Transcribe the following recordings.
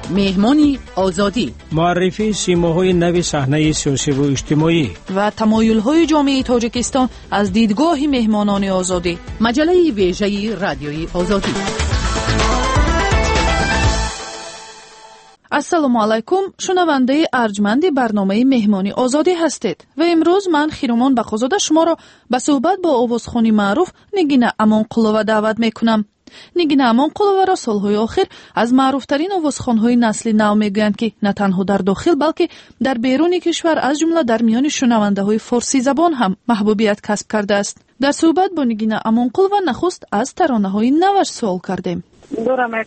مهمانی آزادی، معرفی سیماهای نو صحنه سیاسی و اجتماعی و تمایل‌های جامعه تاجیکستان از دیدگاه مهمانان آزادی. مجله ویژه رادیوی آزادی. السلام علیکم، شنونده ارجمند برنامه مهمانی آزادی هستید و امروز من خیرمان بخوزاده شما را به صحبت با آوازخوانی معروف نگین امانقلوه دعوت میکنم. نگین امانقلوه را سالهای آخر از معروفترین آوازخوان‌های نسل نو میگویند که نه تنها در داخل بلکه در بیرون کشور از جمله در میان شنونده‌های فارسی زبان هم محبوبیت کسب کرده است. در صحبت با نگین امانقلوه نخست از ترانه‌های نوش سوال کردیم. دورم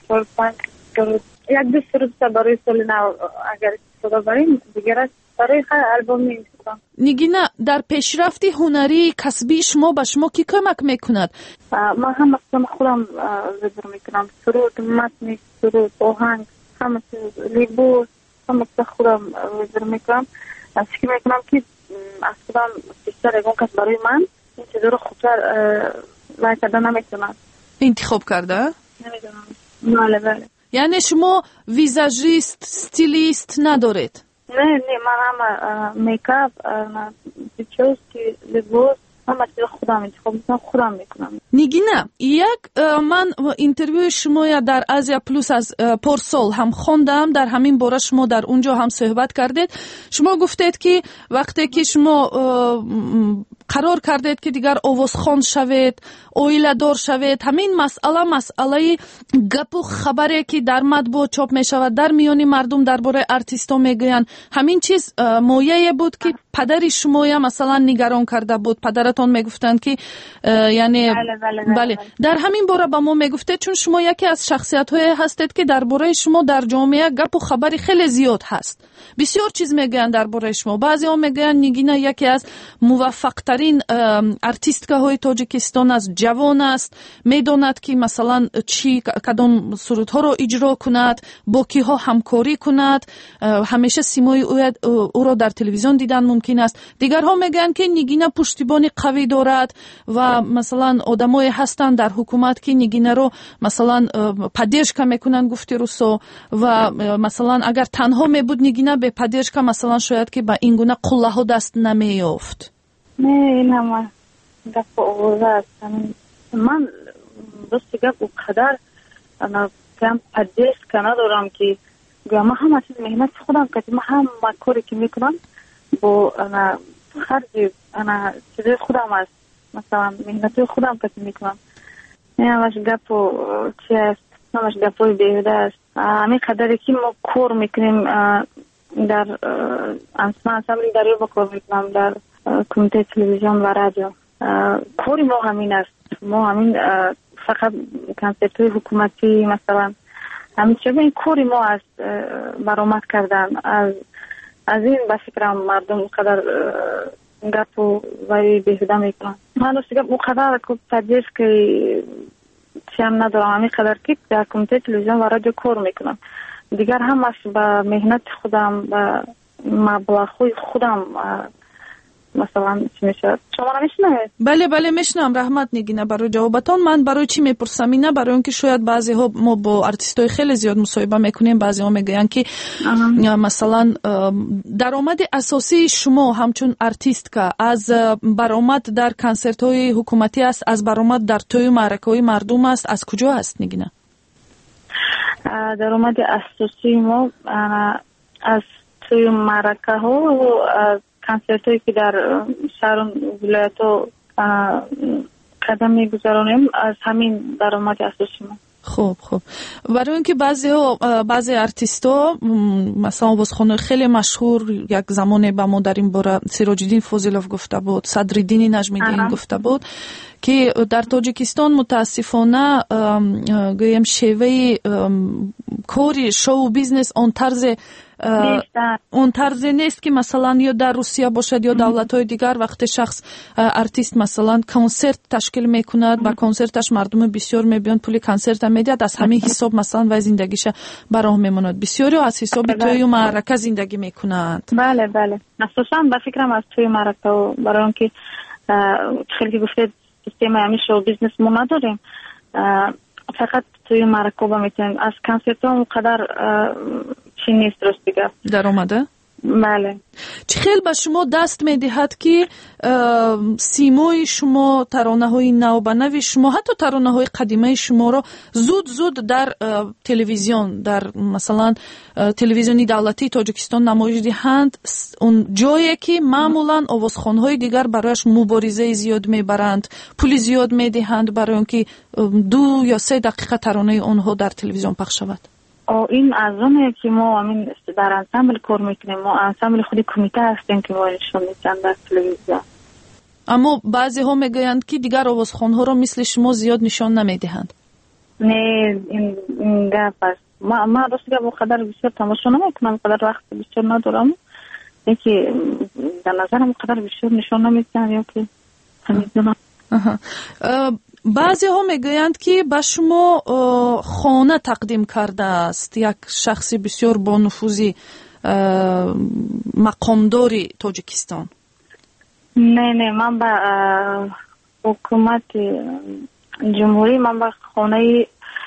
یک دو سرود برای سال نو اگر صدا بریم دیگر برای البوم می‌نویسم. نگینا، در پیشرفت هنری کسبی شما به شما کی کمک میکند؟ من هم مثلا خودم ذکر میکنم، سرود، متن سرود، آهنگ، همه لیبو همه خودم ذکر میکنم. فکر میکنم که اصلا بیشتر اون کس برای من این چیزا رو خوبتر لایک کرده نمیتونم انتخاب کرده؟ نمیدونم. بله. یعنی شما ویزاژیست، استیلیست ندارید؟ نه من هم میکاپ، پیچوستی، لباس همه چیز خودم انتخاب میکنم، خودم میکنم. نگینا، من اینترویو شما یا در آزیا پلوس از پارسال هم خوندم، در همین باره شما در اونجا هم صحبت کردید. شما گفتید که وقتی که شما قرار کردید که دیگر آوازخوان شوید، اویله دار شوید، همین مسئله گپ و خبری که در مطبوعات چاپ می شود در میان مردم درباره ارتیستا میگویند، همین چیز مایه بود که پدر شما یا مثلا نگران کرده بود؟ پدرتون میگفتند که یعنی بله. در همین باره با ما میگفتید، چون شما یکی از شخصیت‌های هستید که درباره شما در جامعه گپ و خبری خیلی زیاد هست. بسیار چیز میگن درباره شما. بعضی‌ها میگن نگینا یکی از موفق‌ترین ارتیست‌های تاجیکستان است، جوان است، میداند که مثلا کدام سرودها رو اجرا کند، با کیها همکاری کند، همیشه سیمای او را در تلویزیون دیدن ممکن است. دیگرها میگن که نگینا پشتیبانی قوی دارد و مثلا آدمای هستند در حکومت که نگینا رو مثلا پاددержка میکنن، گفتی روسو، و مثلا اگر تنها میبود نگینا به پاددержка مثلا شاید که با این گونه قله ها دست نمیافت. نه این همه گپ آوازه است. من دوستی گپ و قدر انا کم پاددержка ندارم که من هم چیز مهمت خودم که من هم کاری که میکنم با انا خرج انا چیز خودم است، مثلا مهنت خودم که میکنم. نه همش گپ و چی است، همش گپای بیهوده است. همین قدری که ما کار میکنیم در انسامبل در با کار میکنم در کمیته تلویزیون و رادیو، کاری ما همین است. ما همین فقط کنسرت‌های حکومتی مثلا همین چیزا این کاری ما است، برآمد کردن از این به فکرم مردم قدر گپ و وی بیهوده میکنن. من دوست گپ مقدر که تدریس که چیم ندارم، همین قدر که در کمیته تلویزیون و رادیو کار میکنم. دیگر همش به مهنت خودم، به مبلغ‌های خودم مثلا چی میشه. شما نمیشنوید؟ بله میشنم. رحمت نگینه برای جوابتان. من برای چی میپرسم اینه؟ برای اینکه شاید بعضی ها ما با ارتیستای خیلی زیاد مصاحبه میکنیم، بعضی ها میگن که مثلا درآمد اساسی شما همچون ارتیست که از برآمد در کنسرت های حکومتی است، از برآمد در توی معرکه های مردم است، از کجا است نگینه؟ درآمد اساسی ما از توی معرکه ها و کنسرت هایی که در شهر و ولایت ها قدم میگذارونیم، از همین درآمد اساسی ما. خوب برای اینکه بعضی ارتیستا مثلا آوازخوان خیلی مشهور یک زمانی به ما در این باره سراج الدین فاضلوف گفته بود، صدرالدین نجمیدین گفته بود که در تاجیکستان متاسفانه گویم شیوه کاری شو بیزنس اون طرز نیست که مثلا یا در روسیه باشد یا دولت‌های دیگر. وقتی شخص ارتیست مثلا کنسرت تشکیل میکند، با کنسرتش مردم بسیار میبینن، پول کنسرت میدهد، از همین حساب مثلا و زندگیش براه میماند. بسیاری از حساب توی معرکه زندگی میکنند. بله اساسا به فکرم از توی معرکه و برای اینکه خیلی گفتید سیستم همیشه شو بیزنس ما نداریم، فقط توی مرکوبه میتونیم. از کنسرت ها اونقدر چی نیست درست دیگه در آمده؟ بله. چی خیلی به شما دست میدهد که سیمای شما، ترانه های نو به نوی شما، حتی ترانه های قدیمه شما را زود در تلویزیون، در مثلا تلویزیونی دولتی تاجیکستان نمایش دهند، اون جایی که معمولا آوازخوان های دیگر برایش مبارزه زیاد میبرند، پول زیاد میدهند برای اینکه 2 یا 3 دقیقه ترانه آنها در تلویزیون پخش شود؟ این از اونه که ما در انسامبل کار میکنیم. ما انسامبل خودی کمیته هستیم که ما نشون میدن در تلویزیون. اما بعضی ها میگویند که دیگر آوازخوان ها را مثل شما زیاد نشان نمیدهند. نه این گپ است. ما راستش بخاطر بسیار تماشا نمیکنم، قدر وقت بسیار ندارم، اینکه در نظرم قدر بسیار نشان نمیدن یا که نمیدونم. بعضی ها میگویند که به شما خانه تقدیم کرده است یک شخص بسیار با نفوذی مقامداری تاجیکستان. نه من به حکومت جمهوری، من به خانه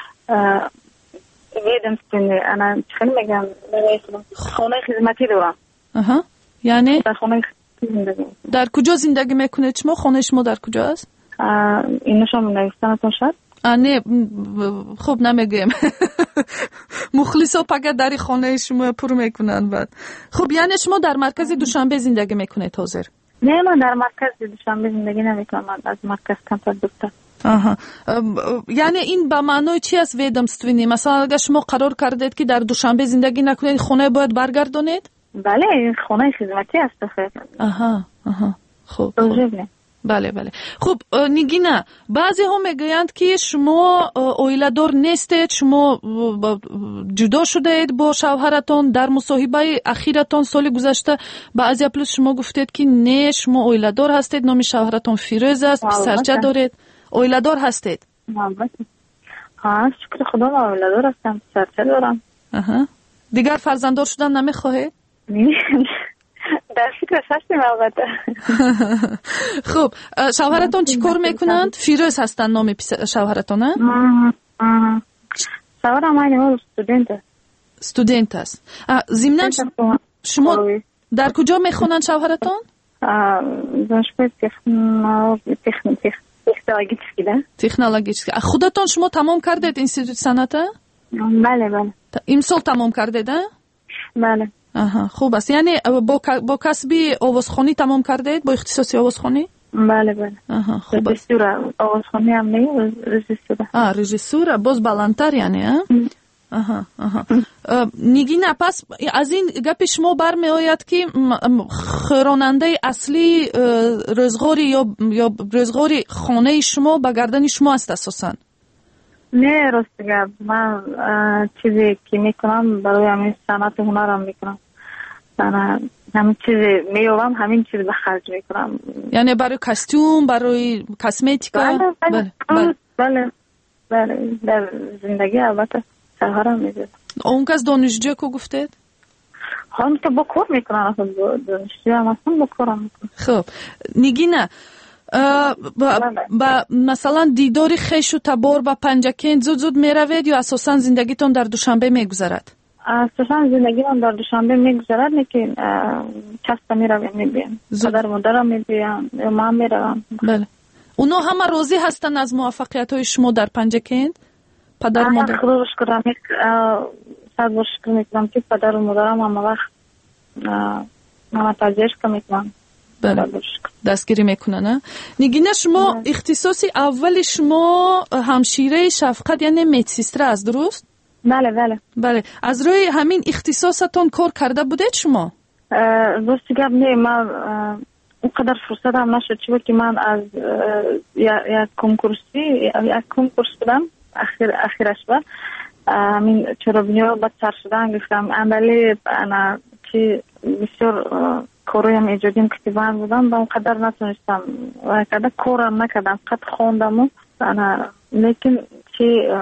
ویدمستونی، انا چخیل میگم خانه خدمتی دارم. یعنی در خانه زندگی. در کجا زندگی میکنید شما؟ خانه شما در کجا است؟ اینو شما نوشتنتون شد؟ نه خوب نمیگم. مخلصا فقط در خانه شما پر میکنن بعد. خب یعنی شما در مرکز دوشنبه زندگی میکنید حاضر؟ نه من در مرکز دوشنبه زندگی نمیکنم، من از مرکز کمتر دورتر. یعنی این به معنای چی است ویدمستونی؟ مثلا اگر شما قرار کردید که در دوشنبه زندگی نکنید، خانه باید برگردونید؟ بله این خانه خدمتی است خیر. خب بله. خب نگینا، بعضی ها میگویند که شما اویلادور نیستید، شما جدا شده اید با شوهرتان. در مصاحبه اخیرتان سال گذشته با ازیا پلوس شما گفتید که نه شما اویلادور هستید، نام شوهرتان فیروز است، پسرچه دارید. اویلادور هستید؟ شکر خدا من اویلادور هستم، پسرچه دارم. دیگر فرزنددار شدن نمیخواهید؟ در فکرش هستیم البته. خب شوهرتان چی کار میکنند؟ فیروز هستند نام شوهرتان؟ شوهرم این استودنت است. ضمناً شما در کجا میخونند شوهرتان؟ دانشگاه تکنولوژیسکی. خودتان شما تمام کردید اینستیتوت صنعت؟ بله. امسال تمام کردید؟ بله. خوب است. یعنی با کسبی آوازخوانی تمام کردید، با اختصاصی آوازخوانی؟ بله. خوب است. آوازخوانی هم نه، رژیسور. رژیسور باز بلندتر یعنی نگینا، پس از این گپ شما برمی آید که خواننده اصلی روزگاری یا روزگاری خانه شما به گردن شما است اساساً؟ نه راست گپ، من چیزی که میکنم برای همین صنعت هنرم میکنم. من همین چیزی میوام، همین چیز به خرج میکنم. یعنی برای کاستوم، برای کاسمتیکا؟ بله. در زندگی البته شوهرم میده. اون کس دانشجو که گفتید؟ هم که با کار میکنن، دانشجو هم اصلا با کارم میکنن. خب نگینا، با مثلا دیداری خیش و تبار با پنجکند زود میروید یا اساسا زندگیتون در دوشنبه میگذرد؟ اساسا زندگی من در دوشنبه میگذرد، لیکن چسته میرویم میبینم، پدر مادرم میبینم یا من میروم. بله. اونا همه راضی هستن از موفقیت های شما در پنجکند؟ پدر مادر خدا رو شکر میکنم که پدر و مادرم همه وقت من تجربه میکنم. دستگیری میکنن. نگینه شما اختصاصی اول شما همشیره شفقت یعنی میتسیستر است، درست؟ بله. از روی همین اختصاصتون کار کرده بودید شما؟ درستی گپ نه، من اونقدر فرصت هم نشد، چون که من از یک کنکورس بودم اخیرش بود، همین چرابینیو با سر شدن گفتم عملی انا که بسیار کارویم ایجادیم کتیبان بودم و اونقدر نتونستم و قدر کارم نکردم، قد خوندم لیکن که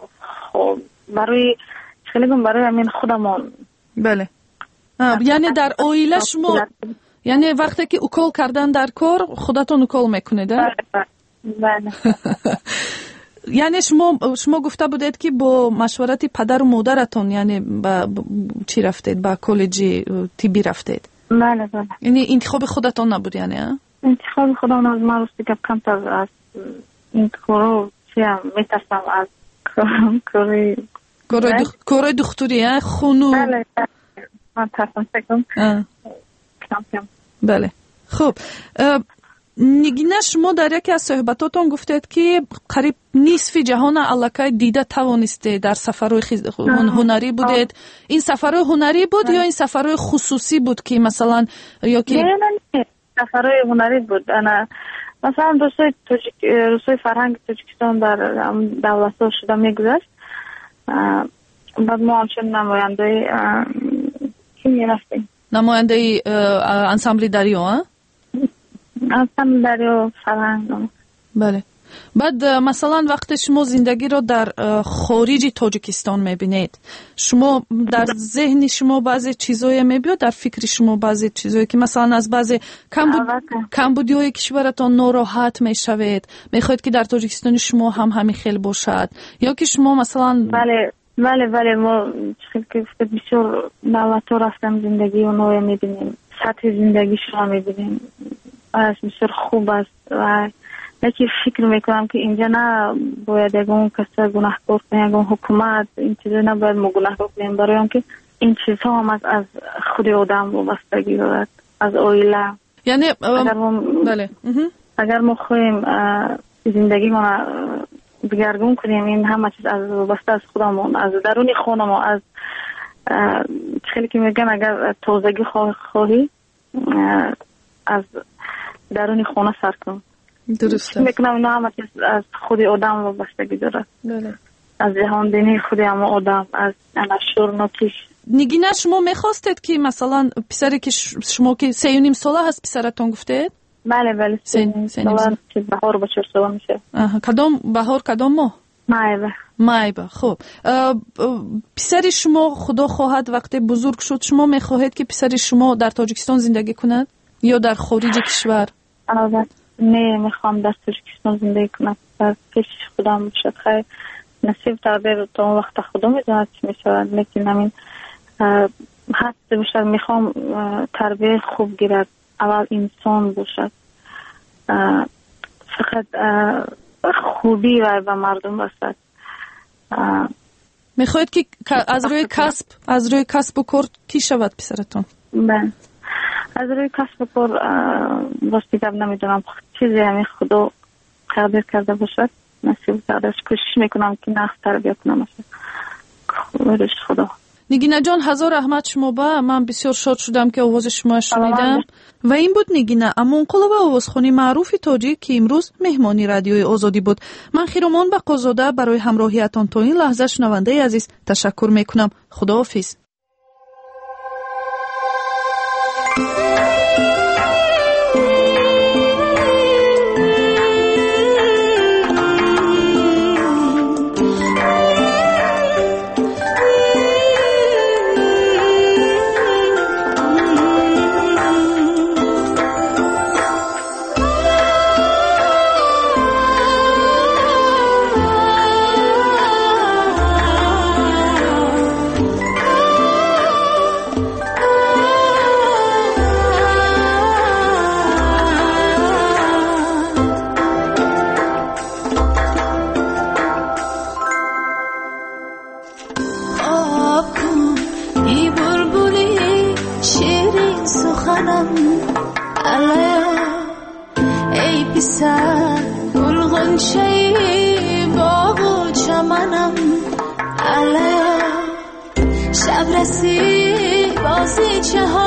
برای همین خودمون. بله. یعنی در اویله شما یعنی وقتی که اکول کردن در کار خودتون اکول میکنید؟ بله. یعنی شما گفته بودید که با مشورت پدر و مادرتون یعنی با چی رفتید؟ با کالج طبی رفتید؟ بله بله. یعنی انتخاب خودتون نبود یعنی؟ انتخاب خودم از من راستی که کمتر از این کارو چیم میترسم از کارای دختری خونو. بله من ترسم فکرم کم. بله خب نگینه شما در یکی از صحبتاتون گفتید که قریب نصف جهان الکی دیده توانسته در سفرهای هنری بودید. این سفرهای هنری بود یا این سفرهای خصوصی بود که مثلا یا که نه سفرهای هنری بود. انا مثلا روسای فرهنگ تاجیکستان در دولت‌ها شده میگذشت. بعد ما همچنین نماینده کی میرفتیم؟ نماینده انسامبل دریو انسامبل دریو فرهنگ. بله. بعد مثلا وقتی شما زندگی رو در خارج تاجیکستان میبینید شما در ذهن شما بعضی چیزایی میبینید در فکر شما بعضی چیزایی که مثلا از بعضی کمبودیای کشورتان ناراحت میشوید میخواید که در تاجیکستان شما هم همین خیلی باشد یا که شما مثلا بله ما خیلی بسیار دولت‌ها رفتم زندگی اونو میبینیم سطح زندگی شما میبینیم بسیار خوب است و یکی فکر میکنم که اینجا نه باید اون کسی گناهکار کنیم اون حکومت این چیزا نباید ما گناهکار کنیم برای اون که این چیزها هم از خود آدم وابستگی دارد از عائله. یعنی اگر ما خواهیم زندگی ما دگرگون کنیم این همه چیز از وابسته از خودمون از درون خونمون از خیلی که میگن اگر تازگی خواهی از درون خونه سر کن. درسته. میکنم اینا همه چیز از خود آدم وابستگی داره. بله. از جهاندینی خود هم آدم از شورناکیش. نگینه شما میخواستید که مثلا پسری که شما که 3.5 ساله هست پسرتون گفتید؟ بله 3.5 ساله که بهار با 4 ساله میشه. کدام بهار کدام ماه؟ مایبه. خب پسر شما خدا خواهد وقتی بزرگ شد شما میخواهید که پسر شما در تاجیکستان زندگی کند یا در خارج کشور؟ نه میخوام در تاجیکستان زندگی کنم در پیش خودم باشد. خیلی نصیب تقدیر تا اون وقت خدا میداند چی میشود لیکن همین حد باشد میخوام تربیه خوب گیرد اول انسان باشد فقط خوبی و به مردم رسد. میخواید که از روی کسب و کار کی شود پسرتون؟ بله از روی کسب و کار واسه گپ نمیدونم چیزی همین خدا تقدیر کرده باشد نصیب کردش کوشش میکنم که نخ تربیت کنم خدا. نگینه جان هزار رحمت شما با من بسیار شاد شدم که آواز شما شنیدم و این بود نگینه امونقلوبه آوازخوانی معروف تاجیک که امروز مهمانی رادیوی آزادی بود. من خیرمان بقازاده برای همراهیتان تا این لحظه شنونده عزیز تشکر میکنم. خداحافظ. شب رسید بازی چه